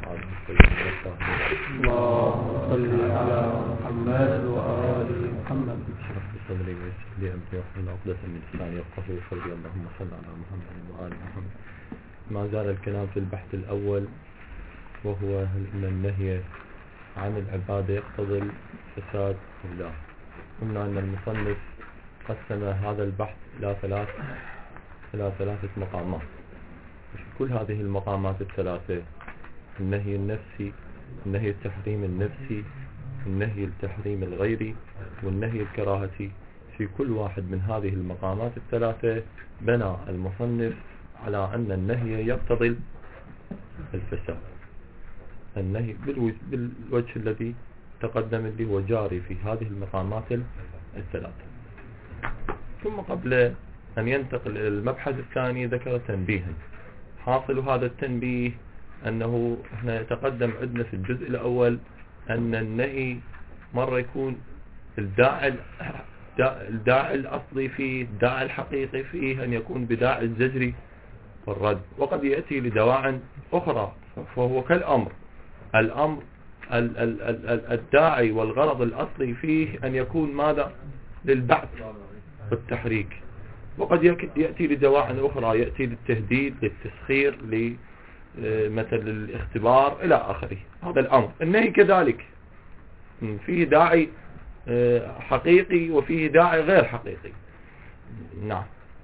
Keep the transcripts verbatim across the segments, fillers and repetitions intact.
وأصحابه وسلم. اللهم صل على محمد وآل محمد. اشرح لي صدري ويسر لي أمري واحلل عقدة من لساني يفقهوا قولي. اللهم صل على محمد وآل محمد. ما زال الكلام في البحث الأول، وهو هل إن النهي عن العبادة يقتضي الفساد أو لا. قلنا أن المصنف قسم هذا البحث إلى ثلاث إلى ثلاثة مقامات. كل هذه المقامات الثلاثة، النهي النفسي، النهي التحريم النفسي، النهي التحريم الغيري، والنهي الكراهتي، في كل واحد من هذه المقامات الثلاثة بنى المصنف على أن النهي يقتضي الفساد. النهي بالوجه الذي تقدم اللي هو جاري في هذه المقامات الثلاثة. ثم قبل أن ينتقل إلى المبحث الثاني ذكر تنبيها. حاصل هذا التنبيه أنه احنا يتقدم عندنا في الجزء الأول أن النهي مرة يكون الداعي الداعي الأصلي فيه، الداعي الحقيقي فيه أن يكون بداعي الزجر والرد، وقد يأتي لدواع أخرى، فهو كالأمر. الأمر ال ال ال الداعي والغرض الأصلي فيه أن يكون ماذا؟ للبعث والتحريك، وقد يأتي لدواع أخرى، يأتي للتهديد، للتسخير، لمثل الاختبار إلى آخره. هذا الأمر. النهي كذلك فيه داعي حقيقي وفيه داعي غير حقيقي. نعم،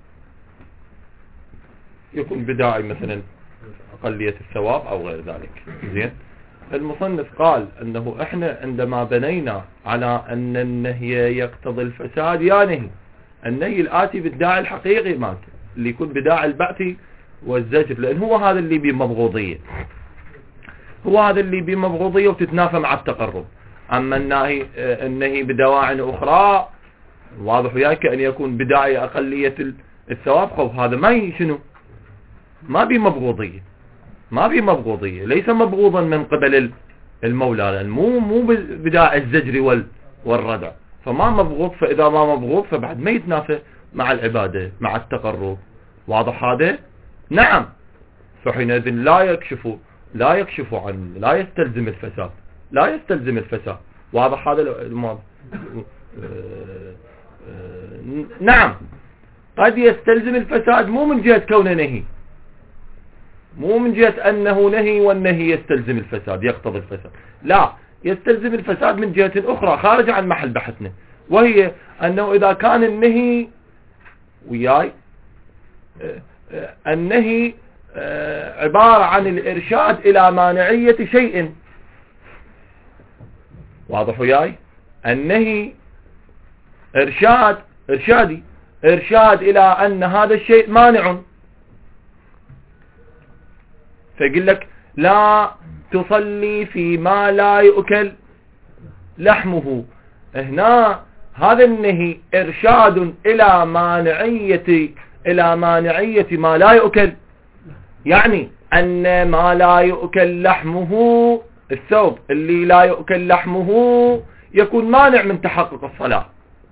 يكون بداعي مثلا أقلية الثواب أو غير ذلك. زين. المصنف قال أنه إحنا عندما بنينا على أن النهي يقتضي الفساد، يا نهي النهي الآتي بالداعي الحقيقي مات اللي يكون بداعي البعث والزجر، لأن هو هذا اللي بمبغوضية، هو هذا اللي بمبغوضية وتتنافى مع التقرب. أما النهي النهي بدواعي أخرى واضح وياك أن يكون بداعي أقلية الثواب، خوف هذا ما شنو ما بمبغوضية، ما بمبغوضية، ليس مبغوضا من قبل المولى، لأن مو مو بداعي الزجر والردع، فما مبغوض. فإذا ما مبغوض فبعد ما يتنافى مع العبادة مع التقرب. واضح هذا؟ نعم. فحينئذ لا يكشف لا يكشف عن لا يستلزم الفساد، لا يستلزم الفساد. واضح هذا الموضوع؟ نعم، قد يستلزم الفساد مو من جهة كونه نهي، مو من جهة أنه نهي والنهي يستلزم الفساد يقتضي الفساد، لا، يستلزم الفساد من جهة أخرى خارجة عن محل بحثنا، وهي أنه إذا كان النهي وياي النهي عبارة عن الإرشاد إلى مانعية شيء. واضح وياي؟ النهي إرشاد إرشادي إرشاد إلى أن هذا الشيء مانع، فيقول لك لا تصلي فيما لا يؤكل لحمه. هنا هذا النهي إرشاد إلى مانعية إلى مانعية ما لا يؤكل، يعني أن ما لا يؤكل لحمه، الثوب اللي لا يؤكل لحمه يكون مانع من تحقق الصلاة،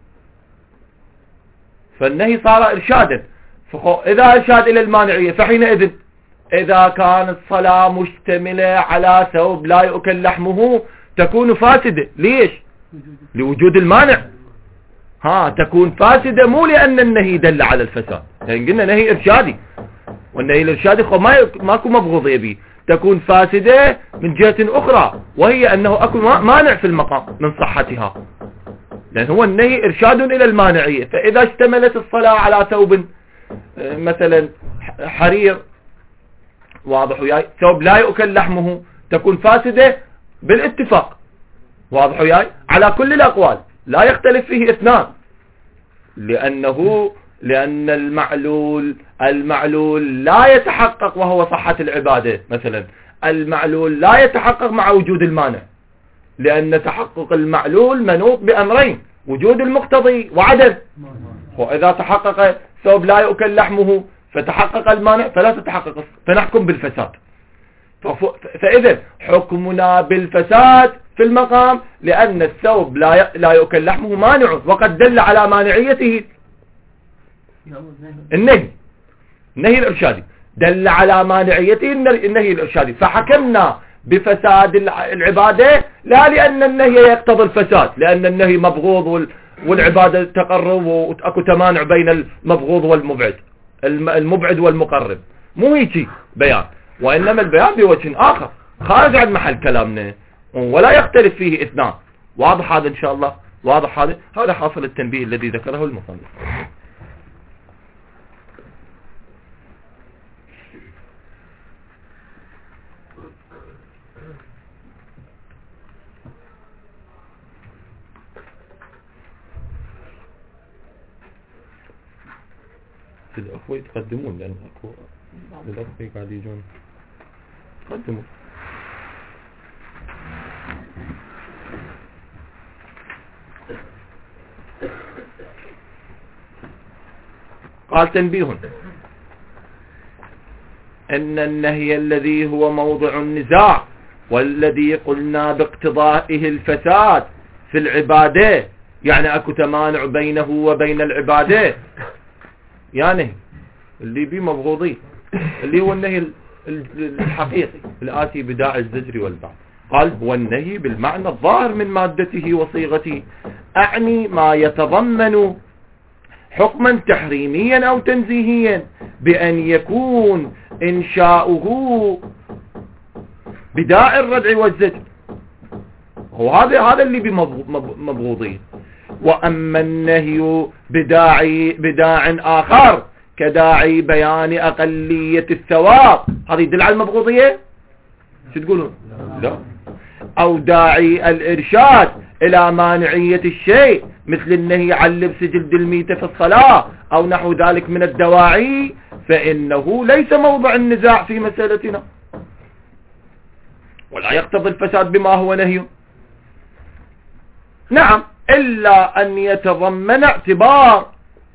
فالنهي صار إرشادا. إذا إرشاد إلى المانعية فحينئذ إذا كانت الصلاة مشتملة على ثوب لا يؤكل لحمه تكون فاسدة. ليش؟ لوجود المانع. ها تكون فاسدة مو لأن النهي دل على الفساد، يعني قلنا نهي إرشادي، والنهي الإرشادي ما ماكو مبغوضية به، تكون فاسدة من جهة أخرى، وهي أنه أكو مانع في المقام من صحتها، لأن هو النهي إرشاد إلى المانعية. فإذا اشتملت الصلاة على ثوب مثلا حرير، واضح وياي، ثوب لا يؤكل لحمه، تكون فاسدة بالاتفاق. واضح وياي؟ على كل الأقوال لا يختلف فيه اثنان، لأنه لأن المعلول المعلول لا يتحقق وهو صحة العبادة. مثلا المعلول لا يتحقق مع وجود المانع، لأن تحقق المعلول منوط بأمرين: وجود المقتضي وعدم. وإذا تحقق ثوب لا يؤكل لحمه فتحقق المانع فلا تتحقق، فنحكم بالفساد. فإذا حكمنا بالفساد في المقام لأن الثوب لا لا يؤكل لحمه مانع، وقد دل على مانعيته النهي النهي الإرشادي، دل على مانعيته النهي الإرشادي، فحكمنا بفساد العبادة، لا لأن النهي يقتضي الفساد، لأن النهي مبغوض والعبادة تقرب وأكو تمانع بين المبغوض والمبعد، المبعد والمقرب، مو هيك بيان، وإنما البيان بوجه آخر خارج عن محل كلامنا ولا يختلف فيه اثنان. واضح هذا إن شاء الله؟ واضح هذا؟ هذا حاصل التنبيه الذي ذكره المصنف. الأخوة يتقدمون لأن أكو بعض الأخوة قاعد يجون يتقدموا. قال تنبيه أن النهي الذي هو موضع النزاع والذي قلنا باقتضائه الفساد في العبادة، يعني أكو تمانع بينه وبين العبادة، يعني اللي بيه مبغوضين، اللي هو النهي الحقيقي الآتي بداعي الزجر والبعد. قال هو النهي بالمعنى الظاهر من مادته وصيغته، أعني ما يتضمن حكما تحريميا أو تنزيهيا بأن يكون إنشاؤه بداعي الردع والزجر، وهذا هذا اللي بمبغوضين. وأما النهي بداعي بداع آخر كداعي بيان أقلية الثواب، هذا يدل على المبغوضية؟ شو تقولون؟ لا. أو داعي الإرشاد إلى مانعية الشيء مثل النهي عن لبس جلد الميتة في الصلاة أو نحو ذلك من الدواعي، فإنه ليس موضع النزاع في مسألتنا، ولا يقتضي الفساد بما هو نهي. نعم، إلا أن يتضمن اعتبار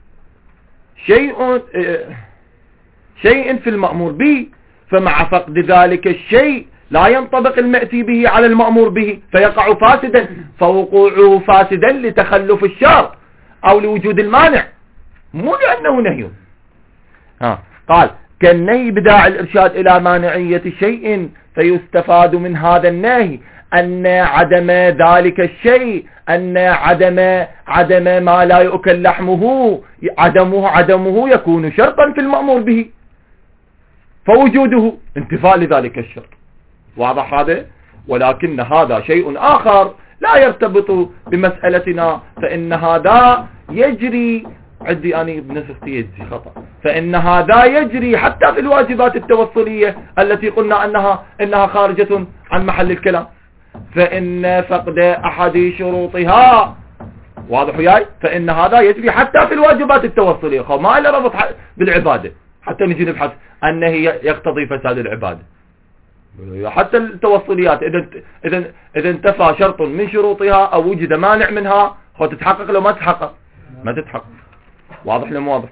شيء شيء في المأمور به، فمع فقد ذلك الشيء لا ينطبق المأتي به على المأمور به فيقع فاسدا، فوقوعه فاسدا لتخلف الشرط أو لوجود المانع، مو لأنه نهي. ها قال كالنهي بداعي الإرشاد إلى مانعية شيء، فيستفاد من هذا النهي أن عدم ذلك الشيء، أن عدم عدم ما لا يؤكل لحمه، عدمه عدمه يكون شرطا في المأمور به، فوجوده انتفاء لذلك الشرط. واضح هذا؟ ولكن هذا شيء آخر لا يرتبط بمسألتنا، فإن هذا يجري عندي أنا بنسختي يجري خطأ، فإن هذا يجري حتى في الواجبات التوصلية التي قلنا أنها إنها خارجة عن محل الكلام، فإن فقد أحد شروطها، واضح وياي؟ فإن هذا يجري حتى في الواجبات التوصلية، خو ما له ربط بالعبادة، حتى نجي نبحث أنه يقتضي فساد العبادة. حتى التوصليات إذا إذا إذا انتفى شرط من شروطها أو وجد مانع منها، خو تتحقق لو ما تتحقق ما تتحقق. واضح لم واضح؟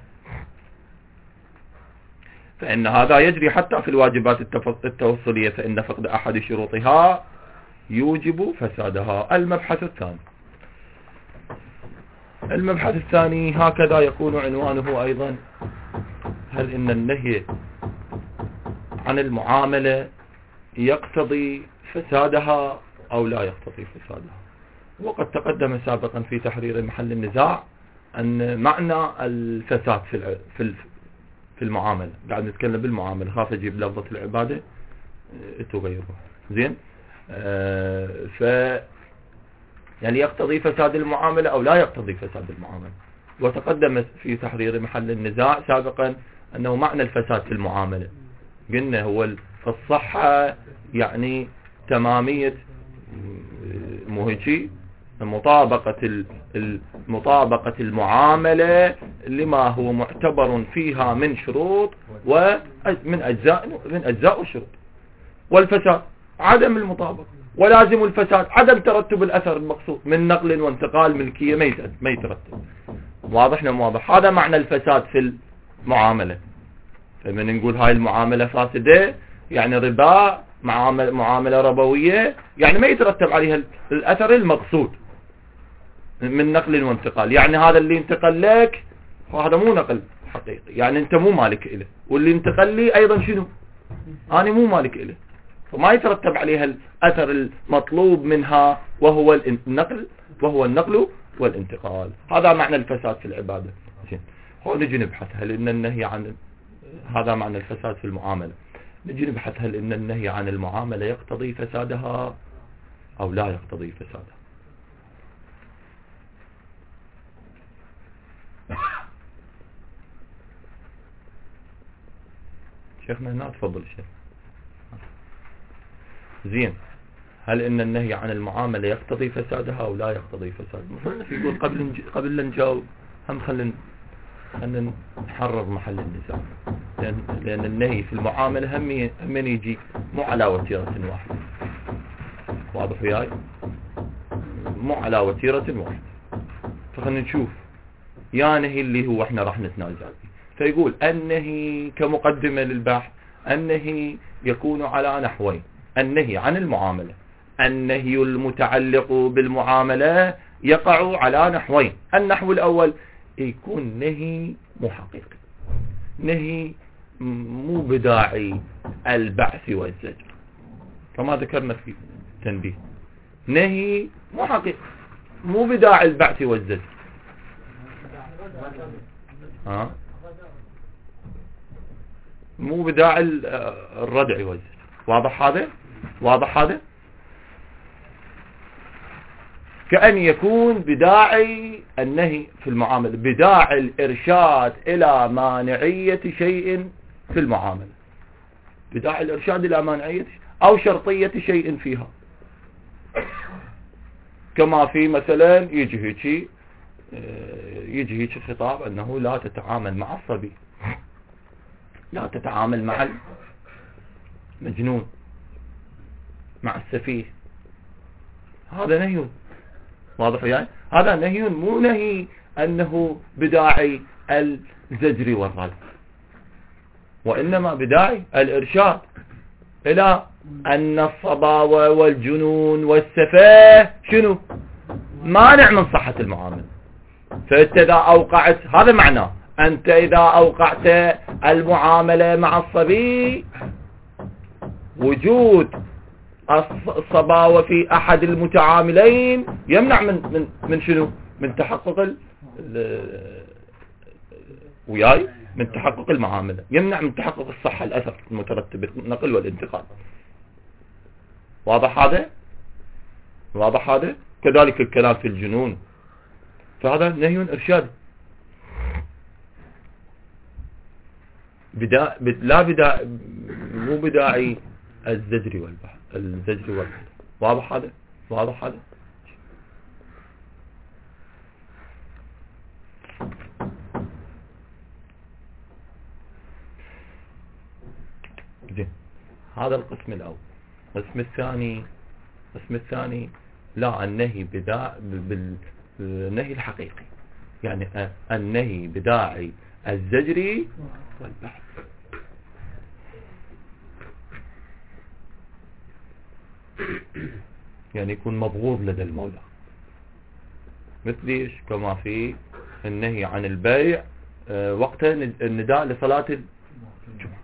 فإن هذا يجري حتى في الواجبات التوصلية، فإن فقد أحد شروطها يوجب فسادها. المبحث الثاني المبحث الثاني هكذا يكون عنوانه أيضا: هل إن النهي عن المعاملة يقتضي فسادها أو لا يقتضي فسادها؟ وقد تقدم سابقا في تحرير محل النزاع أن معنى الفساد في في في المعاملة، قاعد نتكلم بالمعاملة، خاف أجيب لفظة العبادة تغيره زين. آه ف يعني يقتضي فساد المعاملة أو لا يقتضي فساد المعاملة. وتقدم في تحرير محل النزاع سابقا أنه معنى الفساد في المعاملة قلنا هو الصحة، يعني تمامية مهجي مطابقة مطابقة المعاملة لما هو معتبر فيها من شروط ومن أجزاء من أجزاء الشروط، والفساد عدم المطابقة، ولازم الفساد عدم ترتب الأثر المقصود من نقل وانتقال ملكية ما يترتب. واضح لم واضح؟ هذا معنى الفساد في المعاملة. فمن نقول هاي المعاملة فاسدة يعني ربا، معاملة, معاملة ربوية، يعني ما يترتب عليها الأثر المقصود من نقل وانتقال، يعني هذا اللي انتقل لك هذا مو نقل حقيقي، يعني انت مو مالك إله، واللي انتقل لي أيضا شنو؟ أنا مو مالك إله. فما يترتب عليها الأثر المطلوب منها وهو النقل وهو النقل والانتقال. هذا معنى الفساد في العبادة. هو نجي نبحث هل إن النهي عن هذا معنى الفساد في المعاملة. نجي نبحث هل إن النهي عن المعاملة يقتضي فسادها أو لا يقتضي فسادها. شيخنا هنا تفضل الشيخ. زين، هل إن النهي عن المعاملة يقتضي فسادها أو لا يقتضي فسادها؟ مصنف يقول قبل قبل لا نجاوب هم خلينا خلينا نحرر محل النزاع، لأن لأن النهي في المعاملة هم هم يجي مو على وتيرة واحدة. واضح وياي؟ مو على وتيرة واحدة. فخلينا نشوف يا نهي اللي هو احنا راح نتنازع فيه. فيقول النهي كمقدمة للبحث، النهي يكون على نحوين: النهي عن المعاملة، النهي المتعلق بالمعاملة يقع على نحوين. النحو الأول يكون نهي مو حقيقي، نهي مو بداعي البعث والزجر كما ذكرنا في التنبيه. نهي مو حقيقي، مو بداعي البعث والزجر. ها؟ مو بداعي الردع والزجر. واضح هذا؟ واضح هذا؟ كأن يكون بداعي النهي في المعاملة بداعي الإرشاد إلى مانعية شيء في المعاملة، بداعي الإرشاد إلى مانعية أو شرطية شيء فيها. كما في مثلا يجي هيك يجي هيك خطاب أنه لا تتعامل مع الصبي، لا تتعامل مع المجنون، مع السفيه. هذا نهي. واضح يعني؟ هذا نهي مو نهي أنه بداعي الزجر والردع، وإنما بداعي الإرشاد إلى أن الصباوة والجنون والسفاه شنو؟ مانع من صحة المعاملة. فأنت إذا أوقعت، هذا معناه، أنت إذا أوقعت المعاملة مع الصبي وجود الصباوة في أحد المتعاملين يمنع من من من شنو؟ من تحقق ال وياي من تحقق المعاملة، يمنع من تحقق الصحة، الأثر المترتب النقل والانتقال. واضح هذا؟ واضح هذا؟ كذلك الكلام في الجنون، فهذا نهي إرشادي. بدا لا بدا مو بداعي الزجر والبحث، الزجر والبحث. واضح هذا؟ واضح هذا؟ زين، هذا القسم الأول. القسم الثاني القسم الثاني لا، النهي بداعي بالنهي الحقيقي، يعني النهي بداعي الزجر والبحث. يعني يكون مبغوض لدى المولى، مثل ايش؟ كما في النهي عن البيع وقت النداء لصلاة الجمعة،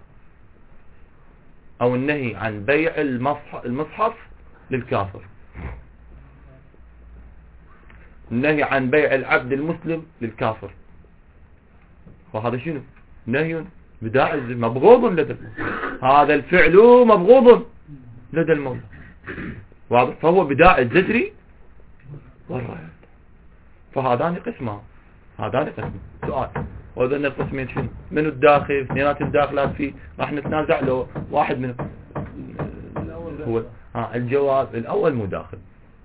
او النهي عن بيع المصحف للكافر، النهي عن بيع العبد المسلم للكافر. وهذا شنو؟ نهي بداعي مبغوض لدى المولى، هذا الفعل مبغوض لدى المولى. واضح؟ فهو بداعي الزجري والرد. فهذان قسمان، هذان قسمان. سؤال: وهذين القسمين شنو؟ من الداخل؟ اثنينات الداخلات فيه راح نتنازع له واحد من هو ها الجواب الأول مو داخل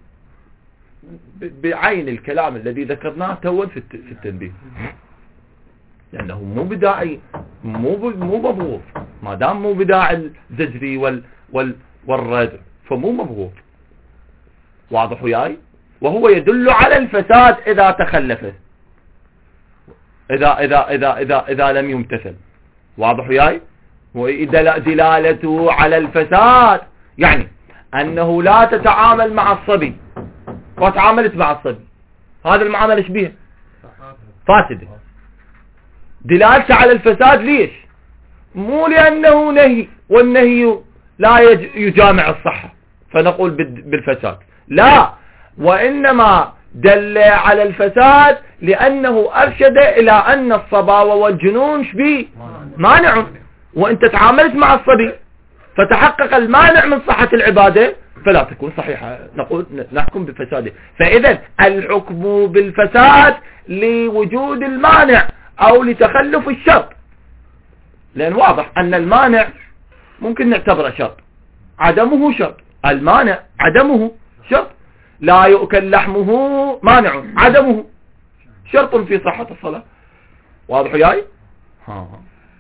بعين الكلام الذي ذكرناه تو في التنبيه، لأنه مو بداعي، مو مو مبغوض. ما دام مو بداعي الزجري وال وال والرد فمو مبغوض. واضح وياي؟ وهو يدل على الفساد إذا تخلفه، إذا إذا إذا إذا إذا لم يمتثل. واضح وياي؟ ودلالته على الفساد يعني أنه لا تتعامل مع الصبي وتعاملت مع الصبي، هذا المعاملة ايش بيها؟ فاسدة. دلالته على الفساد ليش؟ مو لأنه نهي، والنهي لا يجامع الصحة فنقول بالفساد، لا، وإنما دل على الفساد لأنه أرشد إلى أن الصباوة والجنون شبيه مانع، وأنت تعاملت مع الصبي فتحقق المانع من صحة العبادة فلا تكون صحيحة، نقول نحكم بفساده. فإذا الحكم بالفساد لوجود المانع أو لتخلف الشرط، لأن واضح أن المانع ممكن نعتبره شرط، عدمه شرط، المانع عدمه شرط، لا يؤكل لحمه مانع، عدمه شرط في صحة الصلاة. واضح وياي؟ ها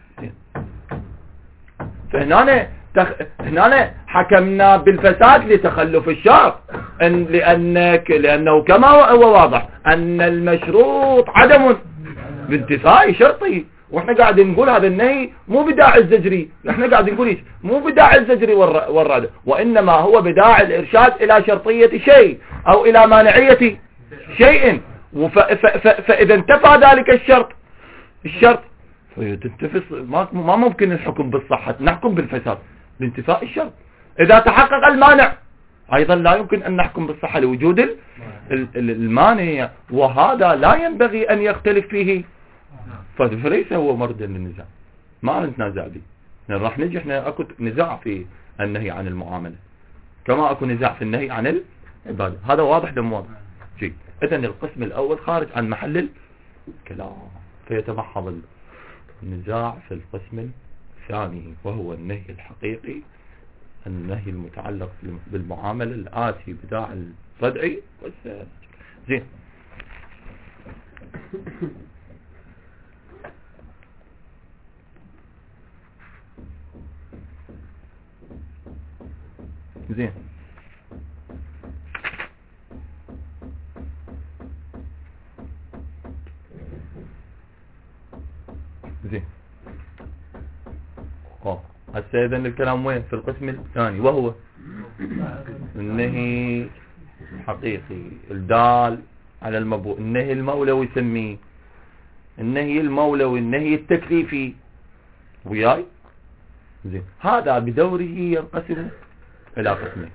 فهنا تخ... هنا حكمنا بالفساد لتخلف الشرط، إن لأنك لأنه كما هو واضح أن المشروط عدم بانتفاء شرطه، واحنا قاعد نقول هذا النهي مو بداعي الزجري، احنا قاعد نقول ايش؟ مو بداعي الزجري والرد، وانما هو بداعي الارشاد الى شرطية شيء او الى مانعية شيء، وف... ف... ف... فاذا انتفى ذلك الشرط الشرط تنتفي، ما ما ممكن الحكم بالصحة، نحكم بالفساد لانتفاء الشرط. اذا تحقق المانع ايضا لا يمكن ان نحكم بالصحة لوجود ال... ال... المانع، وهذا لا ينبغي ان يختلف فيه، فليس هو مرد للنزاع، ما نتنازع به، لأن راح نجي احنا اكو نزاع في النهي عن المعاملة كما اكو نزاع في النهي عن العبادة، هذا واضح دم واضح. جيد، اذن القسم الاول خارج عن محل الكلام، فيتمحض النزاع في القسم الثاني وهو النهي الحقيقي، النهي المتعلق بالمعاملة الآتي بداع الردع والساد. زين، زين زين اه هسه اذن الكلام وين؟ في القسم الثاني وهو النهي الحقيقي الدال على المبوء، النهي المولوي يسميه النهي المولوي، النهي التكليفي وياي. زين، هذا بدوره ينقسم الى قسمين،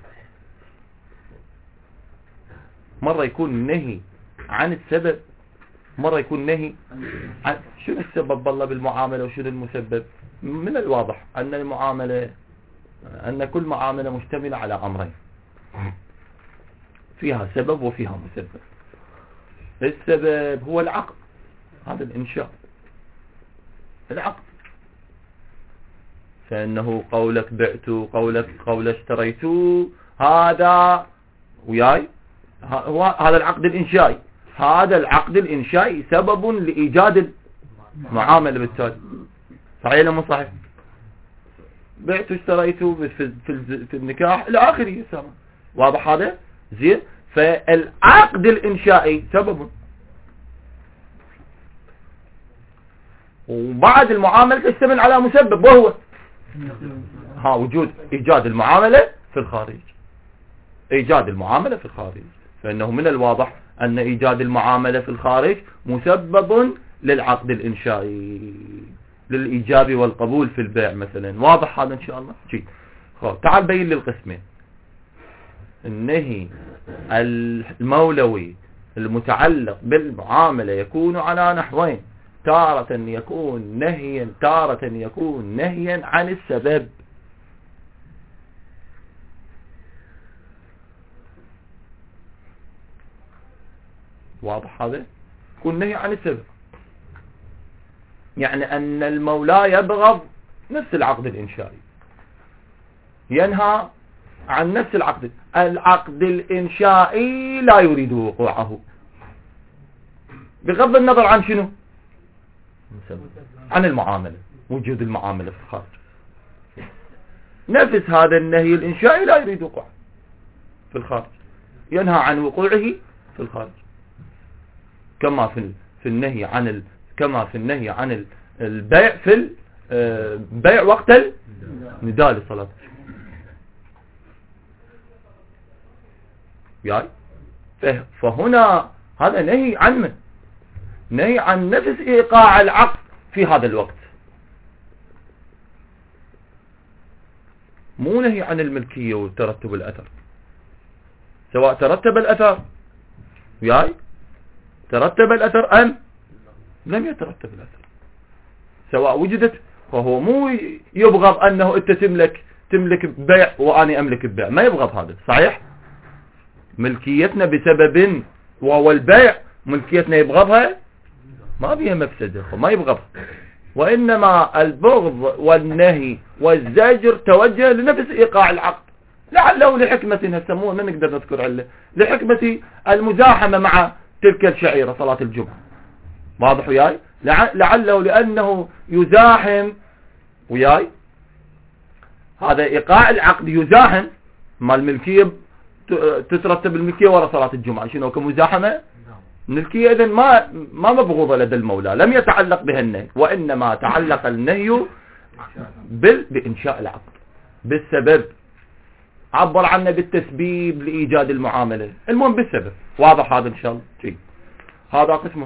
مرة يكون النهي عن السبب، مرة يكون نهي عن شنو السبب بالله بالمعاملة وشنو المسبب. من الواضح أن المعاملة أن كل معاملة مشتملة على أمرين، فيها سبب وفيها مسبب. السبب هو العقد، هذا الإنشاء العقد، فإنه قولك بعت، قولك قول اشتريت، هذا وياي هو هذا العقد الإنشائي، هذا العقد الإنشائي سبب لإيجاد المعاملة بالتالي، صحيح ولا مو صحيح؟ بعت واشتريت في, في, في النكاح إلى آخره، واضح هذا؟ زين، فالعقد الإنشائي سبب، وبعد المعاملة تشتمل على مسبب وهو ها وجود إيجاد المعاملة في الخارج، إيجاد المعاملة في الخارج، فإنه من الواضح أن إيجاد المعاملة في الخارج مسبب للعقد الإنشائي، للإيجاب والقبول في البيع مثلا. واضح هذا إن شاء الله؟ شيء تعال بين لي القسمين. النهي المولوي المتعلق بالمعاملة يكون على نحوين، تارة يكون نهيا، تارة يكون نهيا عن السبب. واضح هذا؟ يكون نهي عن السبب، يعني أن المولى يبغض نفس العقد الإنشائي، ينهى عن نفس العقد العقد الإنشائي لا يريد وقوعه، بغض النظر عن شنو؟ عن المعاملة، وجود المعاملة في الخارج. نفس هذا النهي الإنشائي لا يريد وقوعه في الخارج، ينهى عن وقوعه في الخارج، كما في في النهي عن ال... كما في النهي عن البيع في البيع وقت النداء للصلاة. يعني فهنا هذا نهي عن من؟ نهي عن نفس إيقاع العقد في هذا الوقت. مو نهي عن الملكية وترتب الأثر، سواء ترتب الأثر وياي ترتب الأثر أم لم يترتب الأثر، سواء وجدت، فهو مو يبغض أنه أنت تملك تملك بيع وأنا أملك بيع، ما يبغض هذا، صحيح؟ ملكيتنا بسبب وهو البيع، ملكيتنا يبغضها ما بيها مفسدة، ما يبغضها، وإنما البغض والنهي والزجر توجه لنفس إيقاع العقد، لعله لحكمة يسموه ما نقدر نذكر عليه، لحكمة المزاحمة مع تلك الشعيرة صلاة الجمعة، واضح وياي؟ لعله لأنه يزاحم وياي، هذا إيقاع العقد يزاحم ما الملكية، تترتب الملكية وراء صلاة الجمعة، شنو كمزاحمة؟ الملكية إذن ما ما مبغوضة لدى المولى، لم يتعلق بها النهي، وإنما تعلق النهي بال بإنشاء العقد، بالسبب، عبر عنه بالتسبيب لإيجاد المعاملة، المهم بالسبب، واضح هذا إن شاء الله؟ شيء هذا قسمه.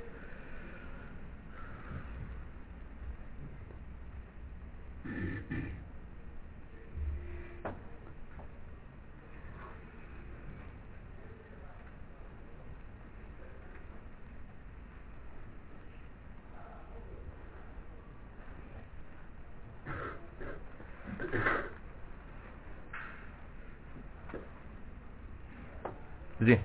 زين،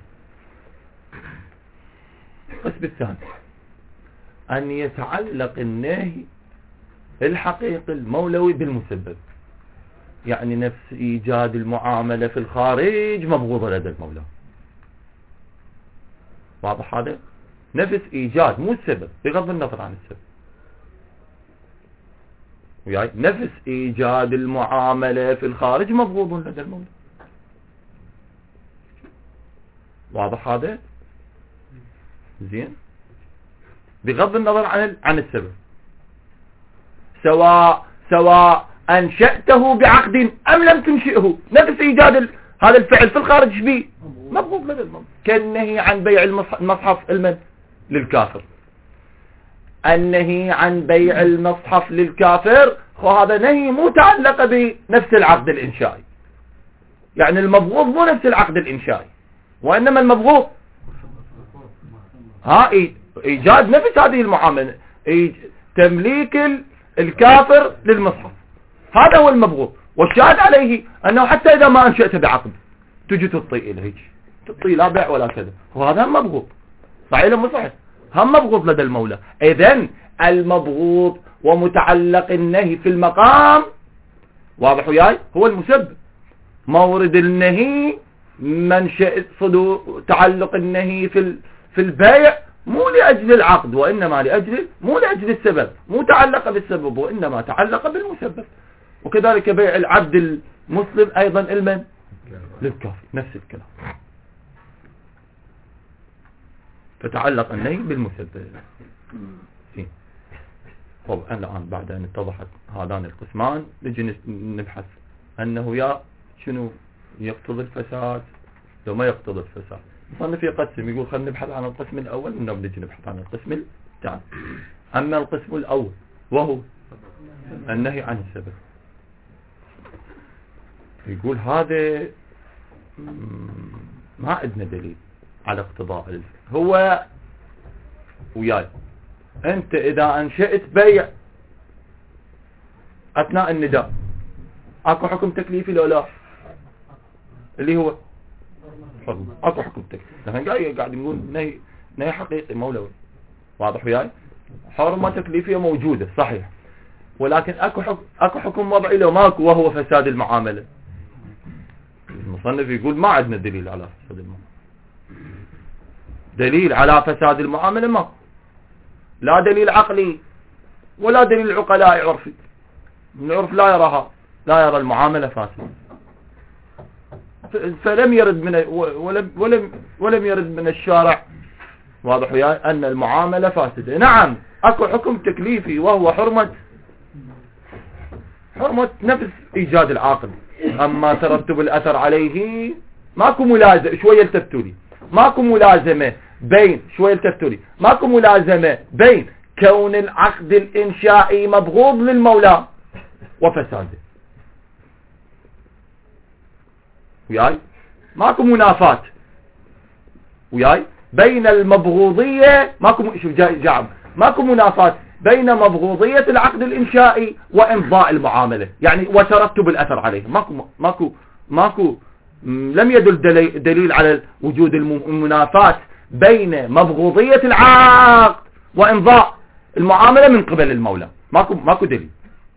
القسم الثاني أن يتعلق النهي الحقيقي المولوي بالمسبب، يعني نفس إيجاد المعاملة في الخارج مبغوضة لدى المولى، واضح هذا؟ نفس إيجاد، مو السبب، بغض النظر عن السبب، وياي نفس إيجاد المعاملة في الخارج مبغوض لدى المولى، واضح هذا؟ زين، بغض النظر عن عن السبب، سواء سواء أنشأته بعقد أم لم تنشئه، نفس إيجاد ال... هذا الفعل في الخارج شبيه مبغوض لدى المولى، كالنهي عن بيع المصحف المن للكافر، النهي عن بيع المصحف للكافر وهذا نهي متعلق بنفس العقد الإنشائي، يعني المبغوض مو نفس العقد الإنشائي، وإنما المبغوض ها إيجاد نفس هذه المعاملة، تمليك الكافر للمصحف، هذا هو المبغوض، والشاهد عليه أنه حتى إذا ما أنشأته بعقد تجي تطي إليه، تطي لا بيع ولا كذا، وهذا هم مبغوض، صحيح مو صحيح؟ هم مبغوض لدى المولى. إذن المبغوض ومتعلق النهي في المقام، واضح وياي؟ هو المسبب، مورد النهي منشأ صدور تعلق النهي في في البيع مو لأجل العقد، وإنما لأجل مو لأجل السبب، مو تعلق بالسبب وإنما تعلق بالمسبب، وكذلك بيع العبد المسلم أيضا المن للكافر، نفس الكلام، فتعلق النهي بالمسبب. طب الآن بعد أن اتضحت هذان القسمان نجي نبحث أنه يا شنو يقتضي الفساد لو ما يقتضي الفساد. المصنف يقسم، يقول خلينا نبحث عن القسم الأول من نوم نجي نبحث عن القسم الثاني. أما القسم الأول وهو النهي عن السبب، يقول هذا ما عندنا دليل على اقتضاء الفساد. هو وياي أنت إذا أنشأت بيع أثناء النداء أكو حكم تكليفي لو لا؟ اللي هو حرمة، أكو حكم تكليفي، نحن قاعد نقول نهي نهي حقيقي مولوي، واضح وياي؟ حرمة تكليفية موجودة صحيح، ولكن أكو حكم أكو حكم وضعي لو ماكو، وهو فساد المعاملة. المصنف يقول ما عندنا دليل على فساد المعاملة، دليل على فساد المعاملة ما، لا دليل عقلي ولا دليل عقلاء عرفي، العرف لا يراها، لا يرى المعاملة فاسدة، فلم يرد من ولم ولم ولم يرد من الشارع، واضح وياي، أن المعاملة فاسدة. نعم أكو حكم تكليفي وهو حرمة حرمة نفس إيجاد العاقل، أما ترتب الأثر عليه ماكو ملازمة، شوية التفتوا لي، ماكو ملازمة بين شوية التفتوا لي ماكو ملازمة بين كون العقد الإنشائي مبغوض للمولى وفساده، وياي ماكو منافات وياي بين المبغوضية، ماكو شوف جاي جعب ماكو منافات بين مبغوضية العقد الإنشائي وإمضاء المعاملة، يعني وترتب الأثر عليه. ماكو ماكو ماكو لم يدل دليل على وجود المنافات بين مبغوضية العقد وإمضاء المعاملة من قبل المولى. ماكو ماكو دليل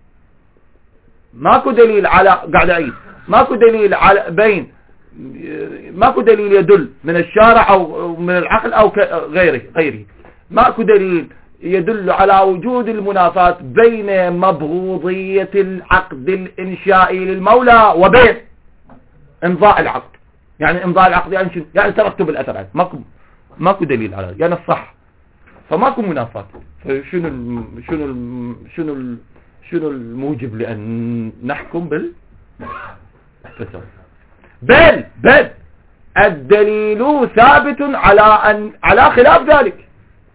ماكو دليل على قاعد أعيد ماكو دليل على بين ماكو دليل يدل من الشارع أو من العقل أو غيره غيره ماكو دليل يدل على وجود المنافات بين مبغوضية العقد الإنشائي للمولى وبين امضاء العقد. يعني امضاء العقد يعني شنو؟ يعني ترتب الأثر عليه. ماكو ماكو دليل على يعني الصح، فماكو منافات. فشنو الم... شنو الم... شنو ال... شنو الموجب لأن نحكم بالفساد؟ بل بل الدليل ثابت على أن على خلاف ذلك.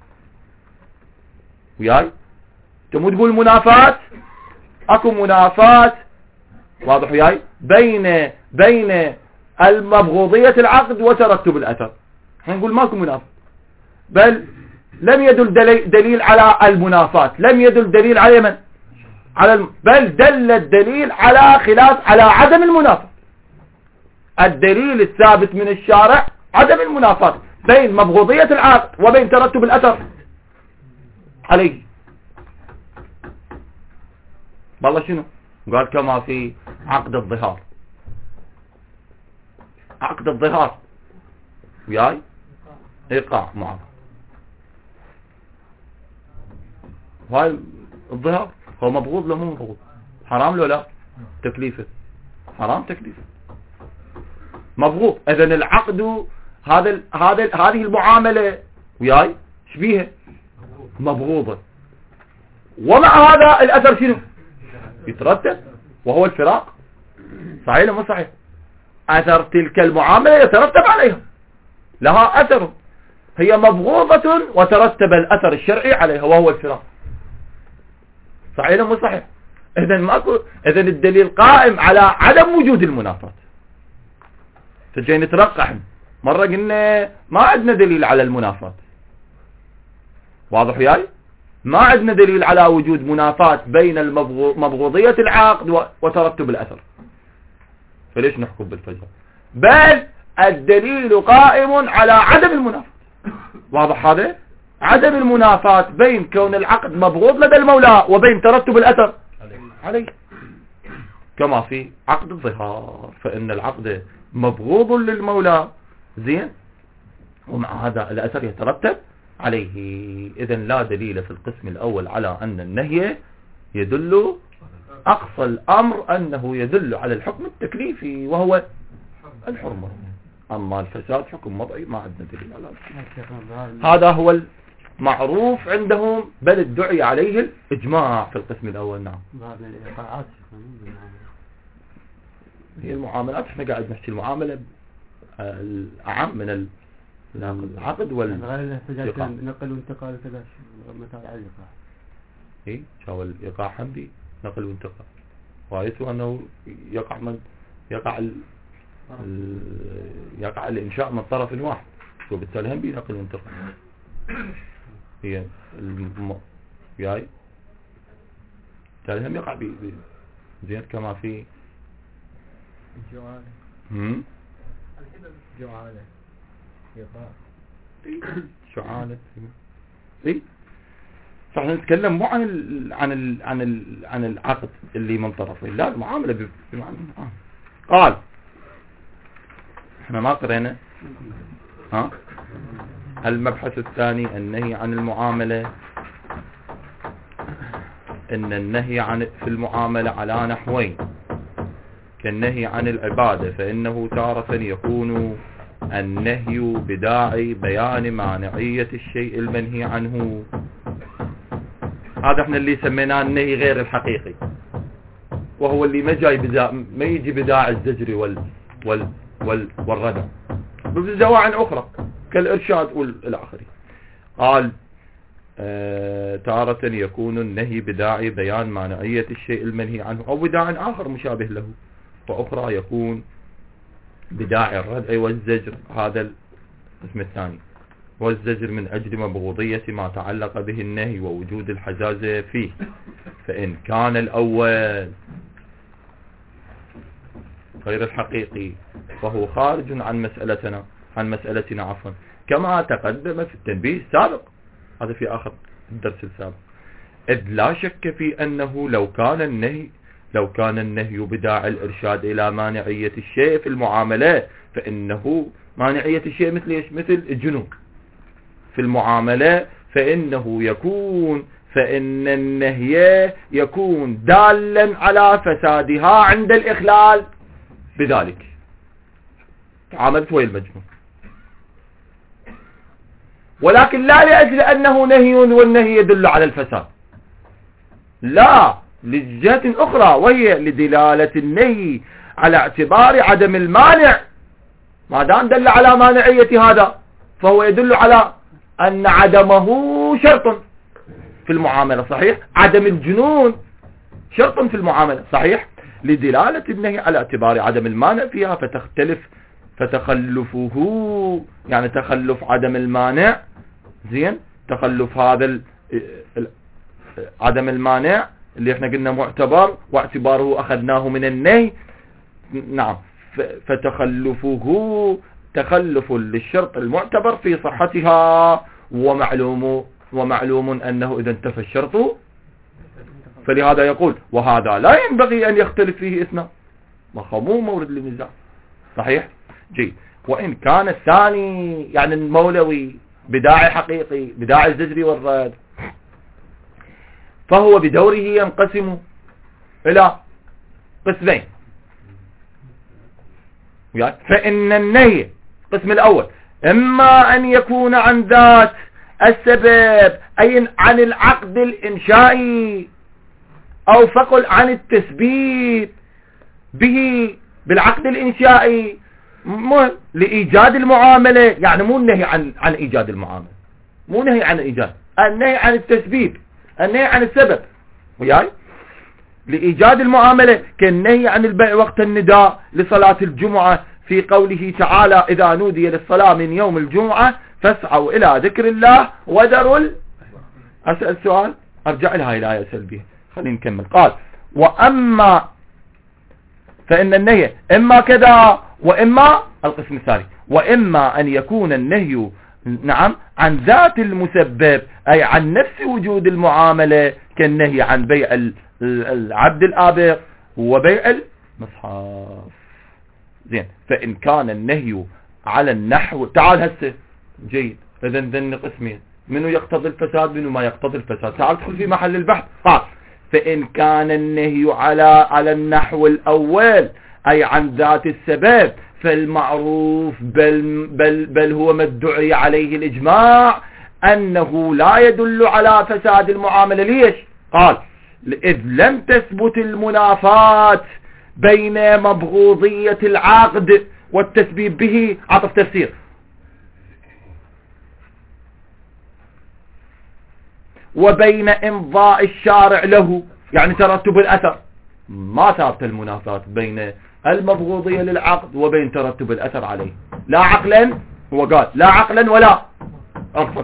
وياي تمو تقول منافات، اكو منافات واضح وياي بين بين المبغوضية العقد وترتب الأثر. نقول ماكو منافات، بل لم يدل دليل على المنافات، لم يدل دليل على من على الم... بل دل الدليل على خلاف على عدم المنافات. الدليل الثابت من الشارع عدم المنافات بين مبغوضية العقد وبين ترتب الأثر عليه. والله شنو قال؟ كما في عقد الظهار. عقد الظهار وياي ايقاع معه. هاي الظهار هو مبغوض لو مو مبغوض؟ حرام لو لا؟ تكليفه حرام، تكليفه مبغوض. اذا العقد هذا هذا هذه المعاملة وياي شبيهه مبغوضة، ومع هذا الأثر شنو يترتب وهو الفراق. صحيح مو صحيح؟ أثر تلك المعاملة يترتب عليها، لها أثر، هي مبغوضة وترتب الأثر الشرعي عليها وهو الفراق. صحيح مو صحيح؟ إذن ماكو، إذن الدليل قائم على عدم وجود المنافات. فجاي نترقح مرة قلنا ما عندنا دليل على المنافات، واضح وياي؟ ما عندنا دليل على وجود منافات بين المبغوضية العقد وترتب الأثر، فليش نحكم بالفجر؟ بل الدليل قائم على عدم المنافات. واضح هذا؟ عدم المنافات بين كون العقد مبغوض لدى المولى وبين ترتب الأثر عليه، كما في عقد الظهار، فإن العقد مبغوض للمولى زين، ومع هذا الأثر يترتب عليه. إذن لا دليل في القسم الأول على أن النهي يدل، أقصى الأمر أنه يدل على الحكم التكليفي وهو الحرمة. أما الفساد حكم وضعي ما عندنا دليل على هذا. هذا هو المعروف عندهم، بل ادعي عليه الإجماع في القسم الأول. نعم، هي المعاملات، احنا قاعد نحكي المعاملة الأعم من العقد والإيقاع. نقل وانتقال كذا متى على الإيقاع. ايه شو الإيقاع حمدي نقل وانتقال، رأيته أنه يقع من يقع ال... ال... يقع الإنشاء من طرف واحد، وبالتالي هم بنقل وانتقال. هي الم... ياي بالتالي هم يقع ب... ب... زين كما في جعالة. هم جعالة إيقاع شعالة. ايه فاحنا نتكلم مو عن ال عن ال عن ال عن العقد اللي من طرفين، لا المعاملة بمعنى آه. قال احنا ما قرينا ها المبحث الثاني النهي عن المعاملة، ان النهي عن في المعاملة على نحوين كالنهي عن العبادة، فإنه تارة يكون النهي بداعي بيان مانعية الشيء المنهي عنه. هذا احنا اللي سميناه النهي غير الحقيقي، وهو اللي ما جاي بدا ما يجي بداعي الزجر وال وال وال والردع بدواعي اخرى كالارشاد والى اخره. قال آه تارة يكون النهي بداعي بيان مانعية الشيء المنهي عنه او بداعي اخر مشابه له، واخرى يكون بداعي الردع والزجر، هذا الاسم الثاني، والزجر من أجل مبغوضية ما تعلق به النهي ووجود الحزازة فيه. فإن كان الأول غير الحقيقي فهو خارج عن مسألتنا عن مسألتنا عفوا كما تقدم في التنبيه السابق، هذا في آخر الدرس السابق، إذ لا شك في أنه لو كان النهي لو كان النهي بداعي الإرشاد إلى مانعية الشيء في المعاملة، فإنه مانعية الشيء مثل إيش؟ مثل الجنون في المعاملة، فإنه يكون فإن النهي يكون دالا على فسادها عند الإخلال بذلك. تعاملت ويا المجنون، ولكن لا لأجل أنه نهي والنهي يدل على الفساد، لا، لجهة أخرى، وهي لدلالة النهي على اعتبار عدم المانع. ما دام دل على مانعية هذا فهو يدل على أن عدمه شرط في المعاملة، صحيح؟ عدم الجنون شرط في المعاملة، صحيح؟ لدلالة النهي على اعتبار عدم المانع فيها، فتختلف فتخلفه، يعني تخلف عدم المانع، زين، تخلف هذا ال ال عدم المانع اللي احنا قلنا معتبر، واعتباره أخذناه من النهي، نعم، فتخلفه تخلف للشرط المعتبر في صحتها، ومعلوم ومعلوم أنه إذا انتفى الشرط، فلهذا يقول وهذا لا ينبغي أن يختلف فيه اثنان، مو مورد للنزاع، صحيح؟ جيد. وإن كان الثاني يعني المولوي بداعي حقيقي بداعي الزجر والرد، فهو بدوره ينقسم إلى قسمين. فإن النهي القسم الأول إما أن يكون عن ذات السبب، أي عن العقد الإنشائي، أو فقل عن التثبيت به بالعقد الإنشائي لإيجاد المعاملة، يعني مو النهي عن عن إيجاد المعاملة، مو نهي عن إيجاد، النهي عن التثبيت، النهي عن السبب، وياي لإيجاد المعاملة، كالنهي عن البيع وقت النداء لصلاة الجمعة في قوله تعالى إذا نودي للصلاة من يوم الجمعة فاسعوا إلى ذكر الله وذروا ال... أسأل سؤال، أرجع لها إلى آية سلبية، خلينا نكمل. قال وأما فإن النهي إما كذا وإما القسم الثاني، وإما أن يكون النهي نعم عن ذات المسبب، أي عن نفس وجود المعاملة، كالنهي عن بيع العبد الآبق وبيع المصحف، زين. فإن كان النهي على النحو، تعال هسه، جيد، إذا ذن قسمين، منو يقتضي الفساد منو ما يقتضي الفساد، تعال تدخل في محل البحث. قال فإن كان النهي على على النحو الأول، أي عن ذات السبب، فالمعروف بل, بل, بل هو ما ادعي عليه الإجماع أنه لا يدل على فساد المعاملة. ليش؟ قال إذ لم تثبت المنافاة بين مبغوضية العقد والتسبيب به، عطف تفسير، وبين إمضاء الشارع له، يعني ترتب الأثر، ما ثابت المنافاة بين المبغوضية للعقد وبين ترتب الأثر عليه، لا عقلا، هو قال لا عقلا ولا عرفا،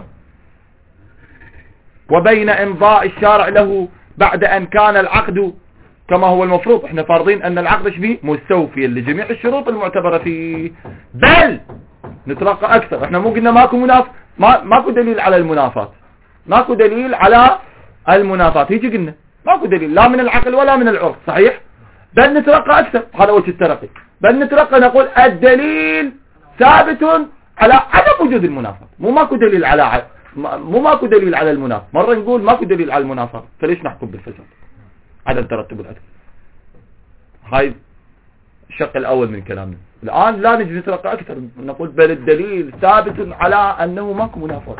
وبين إمضاء الشارع له بعد أن كان العقد كما هو المفروض، احنا فارضين أن العقد شبيه مستوفيا لجميع الشروط المعتبرة فيه، بل نترقى أكثر، احنا مو قلنا ماكو مناف ما ماكو دليل على المنافاة، ماكو دليل على المنافاة، هيجي قلنا ماكو دليل لا من العقل ولا من العرف، صحيح؟ بل نترقى أكثر، هذا وجه الترقي، بل نترقى نقول الدليل ثابت على عدم وجود المنافاة، مو ماكو دليل على مو ماكو دليل على المنافاة، مرة نقول ماكو دليل على المنافاة، فليش نحكم بالفساد؟ عدم ترتب الأثر. هاي الشق الأول من كلامنا. الآن لا نجي نترقى أكثر، نقول بل الدليل ثابت على أنه ماكو منافاة،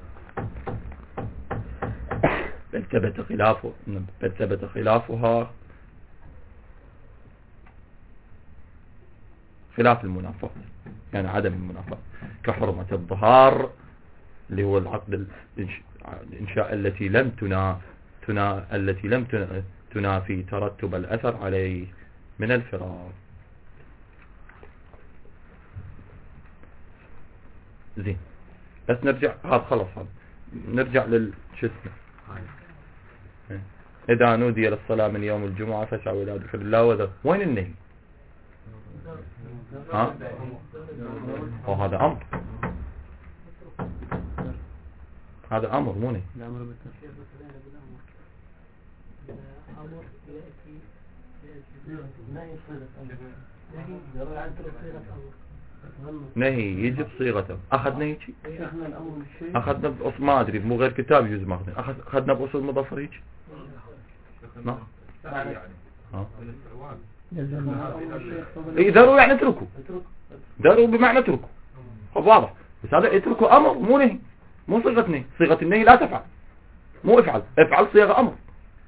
بل ثبت خلافه بل ثبت خلافها خلاف المنافاة، يعني عدم المنافاة، كحرمة الظهار اللي هو العقد الإنشاء التي لم تنا تنا التي لم تنافي ترتب الأثر عليه من الفراق. زين بس نرجع هذا خلص هذا نرجع لل شو اسمه إذا نودي للصلاة من يوم الجمعة فاسعوا إلى ذكر الله وذكر وين النهي؟ ها؟ وهذا أمر هذا أمر مو نهي. نهي يجي بصيغته أخذنا هيك أخذنا بأصل ما أدري مو غير كتاب يجوز ما أخذنا أخذنا بأصل مضافر هيك نعم ها إيه ذروا يعني اتركوا ذروا بمعنى اتركوا واضح بس هذا اتركوا أمر مو نهي مو صيغة نهي صيغة النهي لا تفعل مو افعل افعل صيغة أمر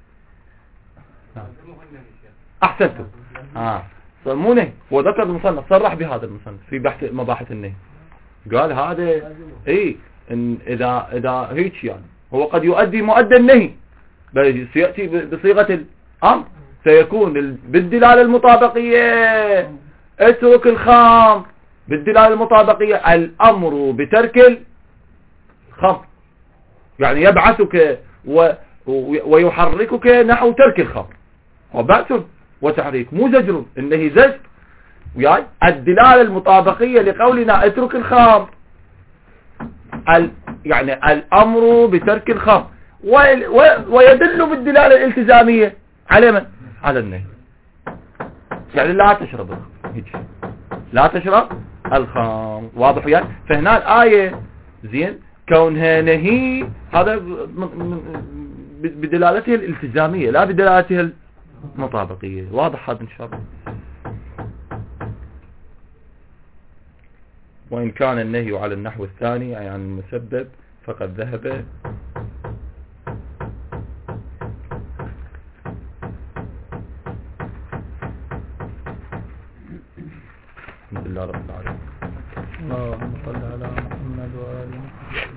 أحسنتم آه مو نهي وذكر المصنف صرح بهذا المصنف في بحث مباحث النهي قال هذا اي إن اذا اذا هيك يعني هو قد يؤدي مؤدى النهي بس يأتي بصيغة الامر سيكون بالدلالة المطابقية اترك الخمر بالدلالة المطابقية الامر بترك الخمر يعني يبعثك و ويحركك نحو ترك الخمر وبعث وتحريك مو زجر النهي زجر وياي الدلالة المطابقية لقولنا اترك الخمر ال يعني الامر بترك الخمر ويدل بالدلالة الالتزامية على من؟ على النهي يعني لا تشرب الخمر لا تشرب الخمر واضح وياي فهنا الآية زين كونها نهي هذا بدلالته الالتزامية لا بدلالته المطابقية واضح هذا إن شاء الله وإن كان النهي على النحو الثاني أي عن المسبب فقد ذهب الحمد لله رب العالمين اللهم صل على محمد وآل محمد